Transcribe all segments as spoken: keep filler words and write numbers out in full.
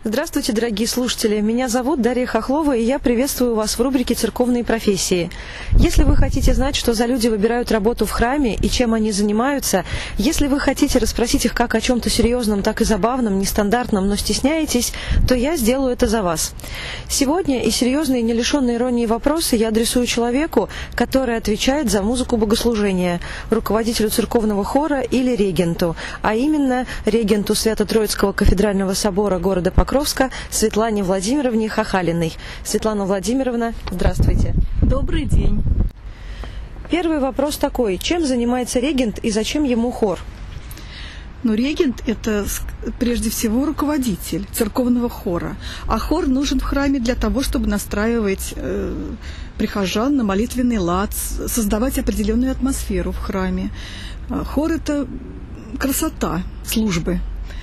Здравствуйте, дорогие слушатели. Меня зовут Дарья Хохлова, и я приветствую вас в рубрике «Церковные профессии». Если вы хотите знать, что за люди выбирают работу в храме и чем они занимаются, если вы хотите расспросить их как о чем-то серьезном, так и забавном, нестандартном, но стесняетесь, то я сделаю это за вас. Сегодня и серьезные, не лишенные иронии вопросы я адресую человеку, который отвечает за музыку богослужения, руководителю церковного хора или регенту, а именно регенту Свято-Троицкого кафедрального собора города Покровска Светлане Владимировне Хохалиной. Светлана Владимировна, здравствуйте. Добрый день. Первый вопрос такой. Чем занимается регент и зачем ему хор? Ну, регент – это прежде всего руководитель церковного хора. А хор нужен в храме для того, чтобы настраивать э, прихожан на молитвенный лад, создавать определенную атмосферу в храме. Хор – это красота службы.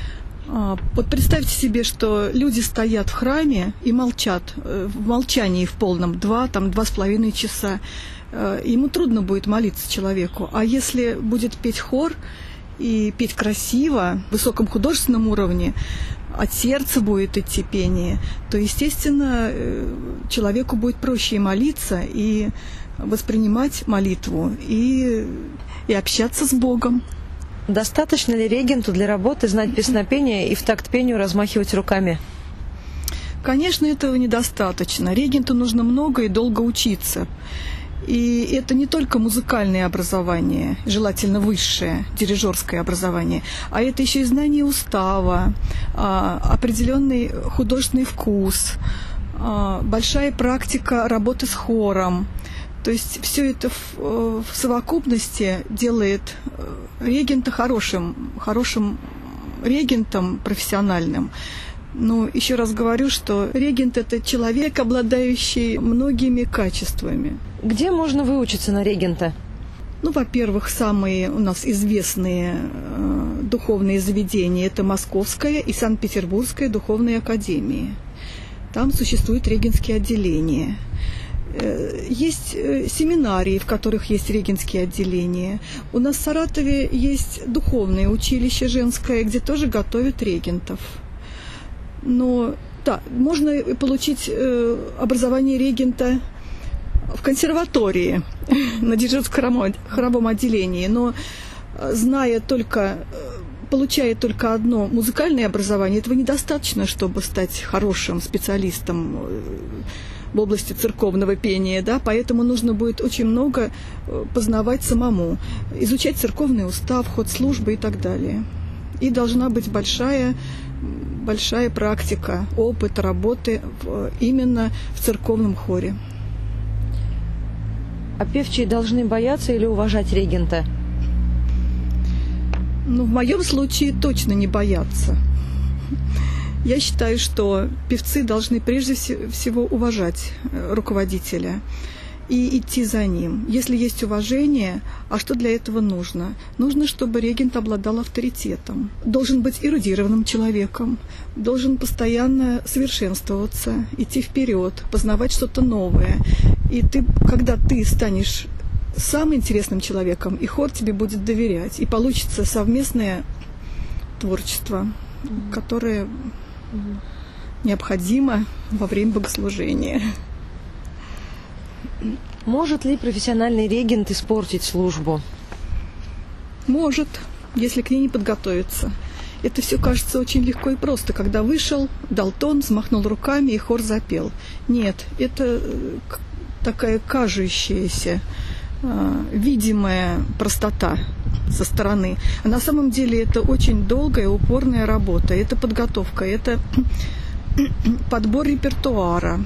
Вот представьте себе, что люди стоят в храме и молчат, в молчании в полном, два, там, два с половиной часа. Ему трудно будет молиться человеку. А если будет петь хор и петь красиво, в высоком художественном уровне, от сердца будет идти пение, то, естественно, человеку будет проще и молиться, и воспринимать молитву, и, и общаться с Богом. Достаточно ли регенту для работы знать песнопение и в такт пению размахивать руками? Конечно, этого недостаточно. Регенту нужно много и долго учиться. И это не только музыкальное образование, желательно высшее, дирижерское образование, а это еще и знание устава, определенный художественный вкус, большая практика работы с хором. То есть все это в, в совокупности делает регента хорошим, хорошим регентом профессиональным. Но еще раз говорю, что регент – это человек, обладающий многими качествами. Где можно выучиться на регента? Ну, во-первых, самые у нас известные э, духовные заведения – это Московская и Санкт-Петербургская духовные академии. Там существуют регентские отделения. Есть семинарии, в которых есть регентские отделения. У нас в Саратове есть духовное училище женское, где тоже готовят регентов. Но да, можно получить образование регента в консерватории на дирижерском хоровом отделении, но зная только, получая только одно музыкальное образование, этого недостаточно, чтобы стать хорошим специалистом в области церковного пения, да, поэтому нужно будет очень много познавать самому, изучать церковный устав, ход службы и так далее. И должна быть большая, большая практика, опыт работы в, именно в церковном хоре. А певчие должны бояться или уважать регента? Ну, в моем случае точно не бояться. Я считаю, что певцы должны прежде всего уважать руководителя и идти за ним. Если есть уважение, а что для этого нужно? Нужно, чтобы регент обладал авторитетом, должен быть эрудированным человеком, должен постоянно совершенствоваться, идти вперед, познавать что-то новое. И ты, когда ты станешь самым интересным человеком, и хор тебе будет доверять, и получится совместное творчество, mm-hmm. которое mm-hmm. необходимо во время богослужения. Может ли профессиональный регент испортить службу? Может, если к ней не подготовиться. Это все кажется очень легко и просто. Когда вышел, дал тон, взмахнул руками, и хор запел. Нет, это такая кажущаяся, видимая простота со стороны. А на самом деле это очень долгая, упорная работа. Это подготовка, это подбор репертуара,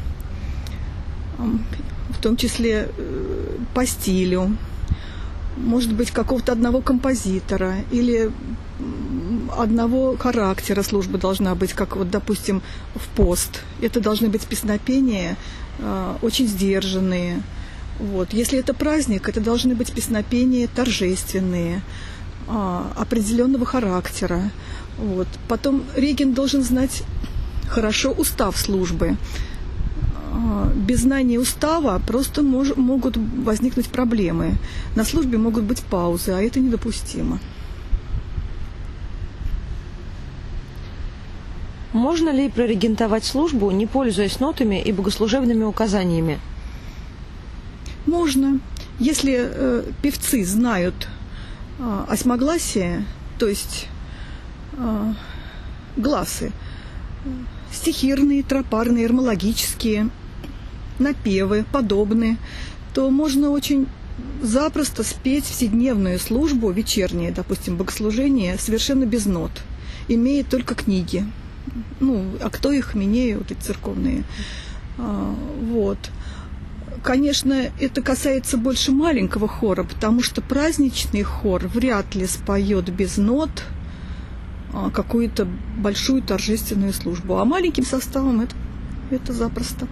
в том числе по стилю, может быть, какого-то одного композитора или одного характера служба должна быть, как вот, допустим, в пост. Это должны быть песнопения очень сдержанные. Вот. Если это праздник, это должны быть песнопения торжественные, а, определенного характера. Вот. Потом регент должен знать хорошо устав службы. А, без знания устава просто мож, могут возникнуть проблемы. На службе могут быть паузы, а это недопустимо. Можно ли прорегентовать службу, не пользуясь нотами и богослужебными указаниями? Можно. Если э, певцы знают э, осьмогласие, то есть э, гласы, стихирные, тропарные, эрмологические, напевы, подобные, то можно очень запросто спеть вседневную службу, вечернее, допустим, богослужение, совершенно без нот, имея только книги. Ну, а кто их менее, вот эти церковные. А, вот. Конечно, это касается больше маленького хора, потому что праздничный хор вряд ли споет без нот а, какую-то большую торжественную службу. А маленьким составом это, это запросто.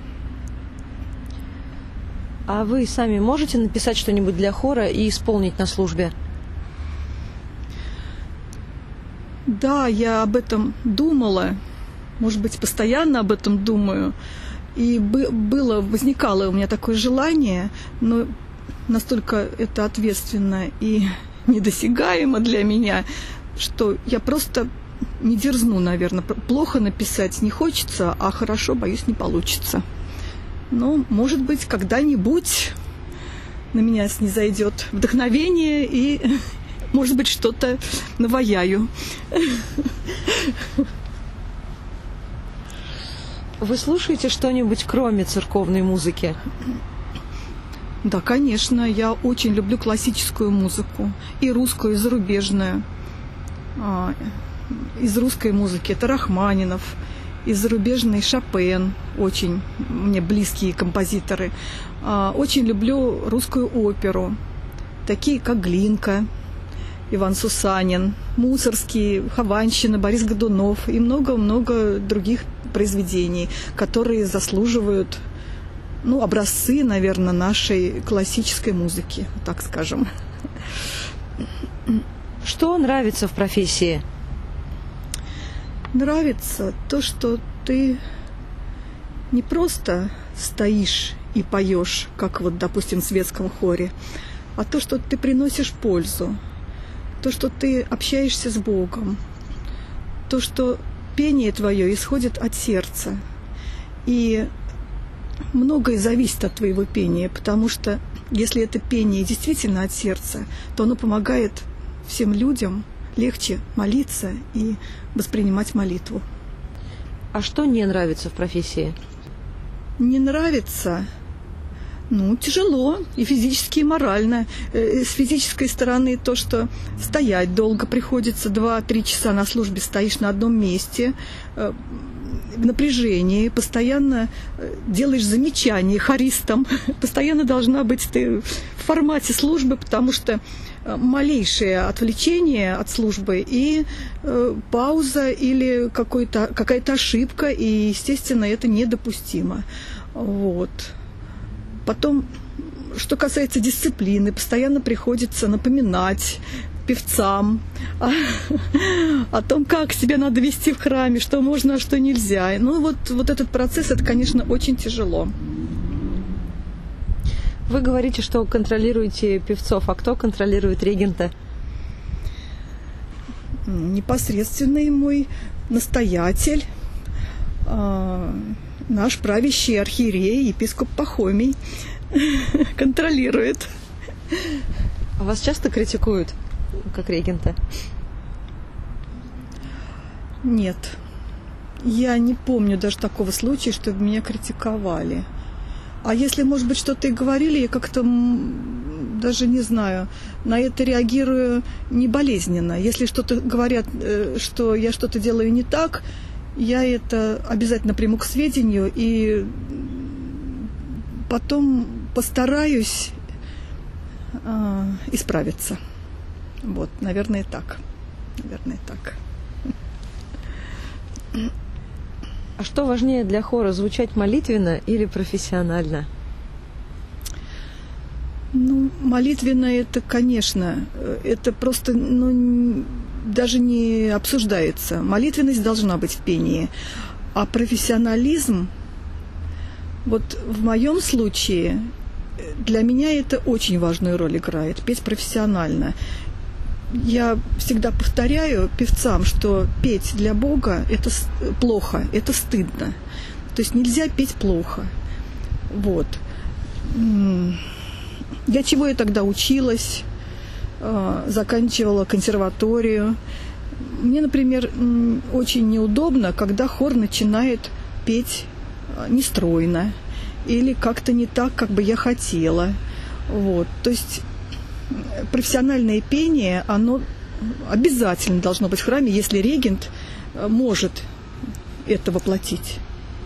А вы сами можете написать что-нибудь для хора и исполнить на службе? Да, я об этом думала, может быть, постоянно об этом думаю. И было, возникало у меня такое желание, но настолько это ответственно и недосягаемо для меня, что я просто не дерзну, наверное. Плохо написать не хочется, а хорошо, боюсь, не получится. Но, может быть, когда-нибудь на меня снизойдет вдохновение, и, может быть, что-то наваяю. Вы слушаете что-нибудь, кроме церковной музыки? Да, конечно. Я очень люблю классическую музыку. И русскую, и зарубежную. Из русской музыки это Рахманинов, из зарубежной Шопен, очень мне близкие композиторы. Очень люблю русскую оперу, такие как Глинка, Иван Сусанин, Мусорский, Хованщина, Борис Годунов и много-много других произведений, которые заслуживают, ну, образцы, наверное, нашей классической музыки, так скажем. Что нравится в профессии? Нравится то, что ты не просто стоишь и поешь, как вот, допустим, в светском хоре, а то, что ты приносишь пользу, то, что ты общаешься с Богом, то, что пение твое исходит от сердца. И многое зависит от твоего пения, потому что если это пение действительно от сердца, то оно помогает всем людям легче молиться и воспринимать молитву. А что не нравится в профессии? Не нравится? Ну, тяжело, и физически, и морально. С физической стороны то, что стоять долго приходится, два-три часа на службе стоишь на одном месте, в напряжении, постоянно делаешь замечания хористам, постоянно должна быть ты в формате службы, потому что малейшее отвлечение от службы и э, пауза или какой-то, какая-то ошибка, и, естественно, это недопустимо. Вот. Потом, что касается дисциплины, постоянно приходится напоминать певцам о, о том, как себя надо вести в храме, что можно, а что нельзя. Ну, вот, вот этот процесс, это, конечно, очень тяжело. Вы говорите, что контролируете певцов, а кто контролирует регента? Непосредственный мой настоятель, э, наш правящий архиерей, епископ Пахомий, контролирует. А вас часто критикуют как регента? Нет. Я не помню даже такого случая, чтобы меня критиковали. А если, может быть, что-то и говорили, я как-то даже не знаю, на это реагирую не болезненно. Если что-то говорят, что я что-то делаю не так, я это обязательно приму к сведению и потом постараюсь э, исправиться. Вот, наверное, так. Наверное, так. А что важнее для хора, звучать молитвенно или профессионально? Ну, молитвенно это, конечно, это просто, ну, даже не обсуждается. Молитвенность должна быть в пении. А профессионализм, вот в моем случае, для меня это очень важную роль играет, петь профессионально. я всегда повторяю певцам, что петь для Бога – это плохо, это стыдно. То есть нельзя петь плохо. Вот. Для чего я тогда училась, заканчивала консерваторию. Мне, например, очень неудобно, когда хор начинает петь нестройно или как-то не так, как бы я хотела. Вот. То есть профессиональное пение, оно обязательно должно быть в храме, если регент может это воплотить.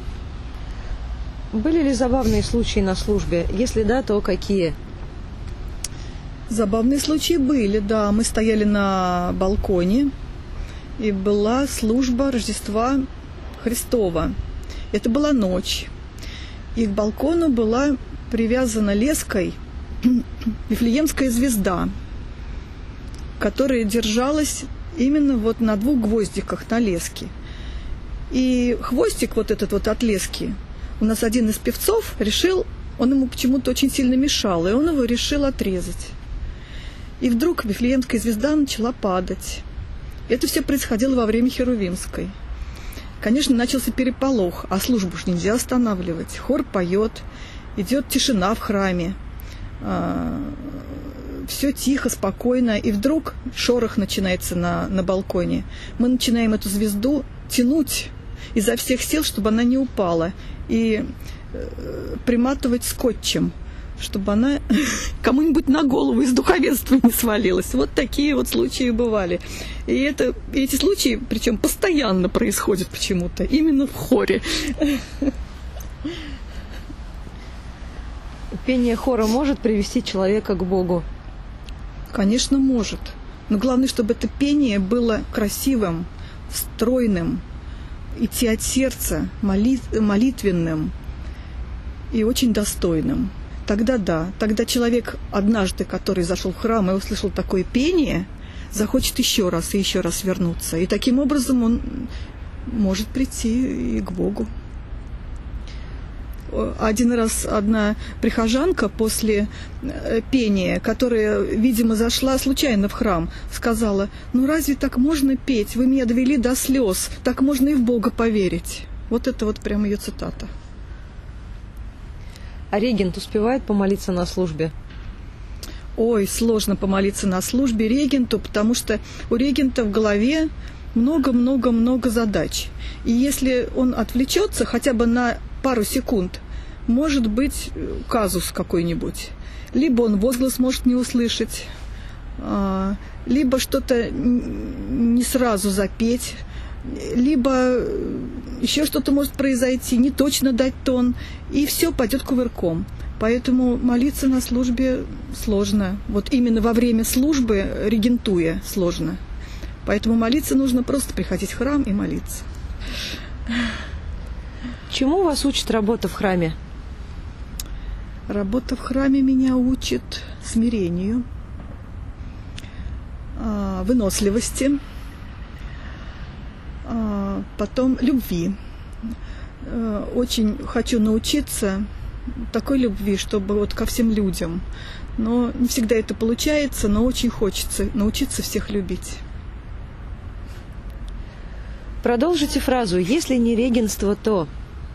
Были ли забавные случаи на службе? Если да, то какие? Забавные случаи были, да. Мы стояли на балконе, и была служба Рождества Христова. Это была ночь. И к балкону была привязана леской Вифлеемская звезда, которая держалась именно вот на двух гвоздиках на леске. И хвостик вот этот вот от лески у нас один из певцов решил, он ему почему-то очень сильно мешал, и он его решил отрезать. И вдруг Вифлеемская звезда начала падать. Это все происходило во время Херувимской. Конечно, начался переполох, а службу ж нельзя останавливать. Хор поет, идет тишина в храме. Все тихо, спокойно, и вдруг шорох начинается на, на балконе. Мы начинаем эту звезду тянуть изо всех сил, чтобы она не упала, и э, приматывать скотчем, чтобы она кому-нибудь на голову из духовенства не свалилась. Вот такие вот случаи бывали. И это, эти случаи, причем постоянно происходят почему-то, именно в хоре. Пение хора может привести человека к Богу? Конечно, может. Но главное, чтобы это пение было красивым, стройным, идти от сердца, молит, молитвенным и очень достойным. Тогда да, тогда человек однажды, который зашел в храм и услышал такое пение, захочет еще раз и еще раз вернуться. И таким образом он может прийти и к Богу. Один раз одна прихожанка после пения, которая, видимо, зашла случайно в храм, сказала: ну разве так можно петь? Вы меня довели до слез. Так можно и в Бога поверить. Вот это вот прямо ее цитата. А регент успевает помолиться на службе? Ой, сложно помолиться на службе регенту, потому что у регента в голове много-много-много задач. И если он отвлечется хотя бы на пару секунд, может быть казус какой-нибудь. Либо он возглас может не услышать, либо что-то не сразу запеть, либо еще что-то может произойти, не точно дать тон, и все пойдет кувырком. Поэтому молиться на службе сложно. Вот именно во время службы, регентуя, сложно. Поэтому молиться нужно просто приходить в храм и молиться. Чему вас учит работа в храме? Работа в храме меня учит смирению, выносливости, потом любви. Очень хочу научиться такой любви, чтобы вот ко всем людям. Но не всегда это получается, но очень хочется научиться всех любить. Продолжите фразу: если не регенство, то...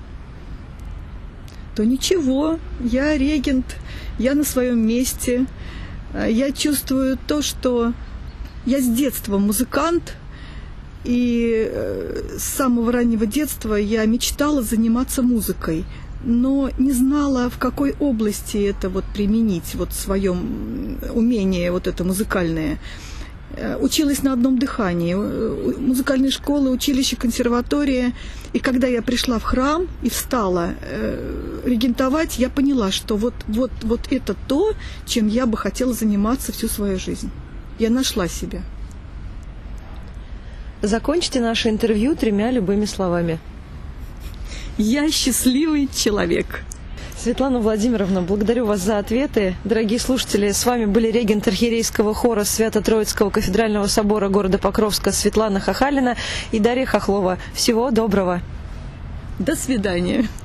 то ничего, я регент, я на своем месте, я чувствую то, что я с детства музыкант, и с самого раннего детства я мечтала заниматься музыкой, но не знала, в какой области это вот применить, вот свое умение вот это музыкальное. Училась на одном дыхании. Музыкальные школы, училище, консерватория. И когда я пришла в храм и встала э, регентовать, я поняла, что вот, вот, вот это то, чем я бы хотела заниматься всю свою жизнь. Я нашла себя. Закончите наше интервью тремя любыми словами. Я счастливый человек. Светлана Владимировна, благодарю вас за ответы. Дорогие слушатели, с вами были регент архиерейского хора Свято-Троицкого кафедрального собора города Покровска Светлана Хахалина и Дарья Хохлова. Всего доброго. До свидания.